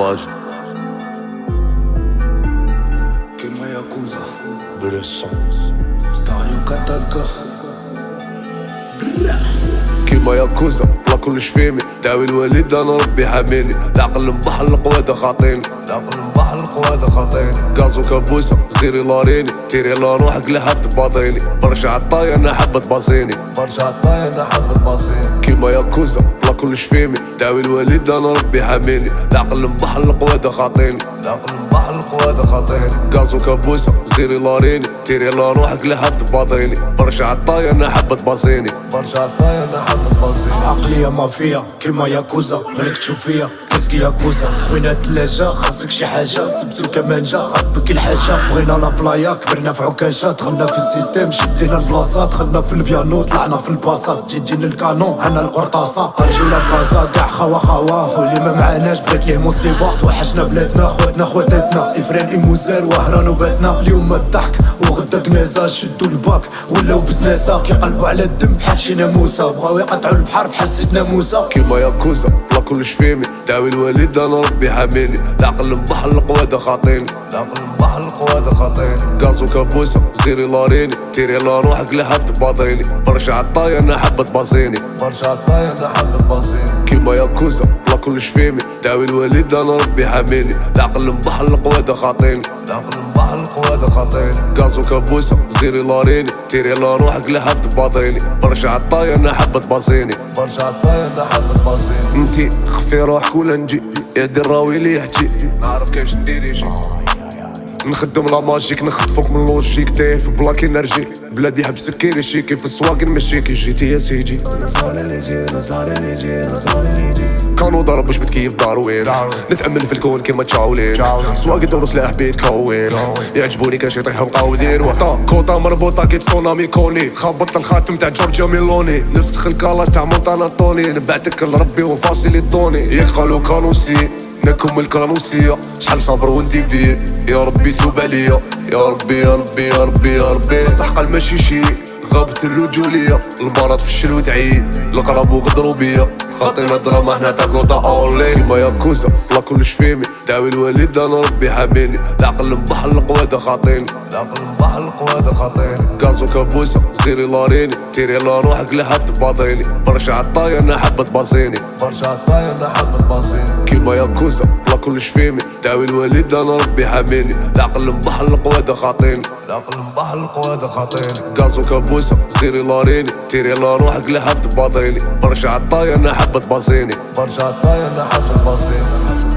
باج كيما ياكوزا بريسون ستايو كاتاكا كيما ياكوزا بلا كلش فيمي داوي الوالد انا ربي حاميني العقل مبحر القوادة خاطيني العقل مبحر القوادة خاطيني غازو كابوسة زيري لاريني تيري لا روحك اللي حاب تباطيني برشا عطايا انا حابة تباصيني برشا عطايا انا حابة تباصيني كيما ياكوزا بلا كلش فيمي داوي الوالد انا ربي حاميني العقل مبحر القوادة خاطيني العقل مبحر القوادة خاطيني غازو كابوسة زيري لاريني تيري لا روحك اللي حاب تباطيني برشا عطايا انا حابة تباصيني برشا عطايا انا حابة تباصيني عقلية مافيا كيما ياكوزا مالك تشوف فيا كاسكي ياكوزا خوينا تلاجة خاصك شي حاجة سبسو كمانجة غطبك الحاجة بغينا لا بلايا كبرنا في عكاشة دخلنا في السيستيم شدينا البلاصات دخلنا في البيانو طلعنا في الباصات جينا الكانون عنا القرطاسة غنجينا كازا كاع خوا واللي ما معناش بغيت ليه مصيبة توحشنا بلادنا خواتنا خواتاتنا افران ايموزار وهران وباتنا اليوم الضحك وغدا كنازة شدو الباك ولاو بزناسة كيقلبوا على الدم بحال شي ناموسة بغاو يقطعوا البحر بحال سيدنا موسى كيما ياكوزا بلا كلش فيمي داوي الوالد انا ربي حاميني العقل مبحر القوادة خاطيني العقل مبحر القوادة خاطيني غازو كابوسة زيري لاريني تيري لا روحك اللي حاب تباطيني برشا عطايا انا حابة تباصيني برشا عطايا انا حابة تباصيني كيما ياكوزا بلا كلش فيمي داوي الوالد انا ربي حاميني العقل مبحر القوادة خاطيني العقل مبحر القوادة خاطيني غازو كابوسة زيري لاريني تيري لا روحك اللي حاب تباطيني برشا عطايا انا حابة تباصيني برشا عطايا انا حابة تباصيني انتي خفي روحك ولا نجي يا دي الراوي لي يحكي نعرف كاش ندير يجي نخدم لا ماجيك نخطفك من لوجيك تايه في بلاك انرجي بلادي حبسك كيري شيكي في السواق نمشيكي جيتي يا سيدي كانوا ضرب باش بتكيف داروين نتأمل في الكون كيما تشاولين سواق الدور سلاح بيتكون يعجبوني كاش يطيحوا مقاودين وطا كوطا مربوطة كي تسونامي كوني خبطت الخاتم تاع جورجيا ميلوني نفسخ الكالاج تاع مونتانا طوني نبعتك لربي وفاصلي الدوني ياك قالوا كانوسي نكم الكانوسية شحال صبر وندي فيه يا ربي توب عليا يا ربي يا ربي يا ربي يا ربي صح قال ماشي شي غابت الرجولية المرض في الشلو تعيد القرب وغدروا بيا خاطينا دراما حنا تاع كوطا اولي كيما ياكوزا بلا كلش فيمي داوي الوالد انا ربي حاميني العقل مبحر القوادة خاطيني العقل مبحر القوادة خاطيني غازو كابوسة زيري لاريني تيري لا روحك اللي حاب تباطيني برشا عطايا انا حابة تباصيني برشا عطايا انا حابة تباصيني كيما ياكوزا بلا كلش فيمي داوي الوالد انا ربي حاميني العقل مبحر القوادة خاطيني العقل مبحر القوادة خاطيني غازو كابوسة زيري لاريني تيري لا روحك اللي حاب تباطيني برشا عطايا انا حابة تباصيني برشا عطايا انا حابة تباصيني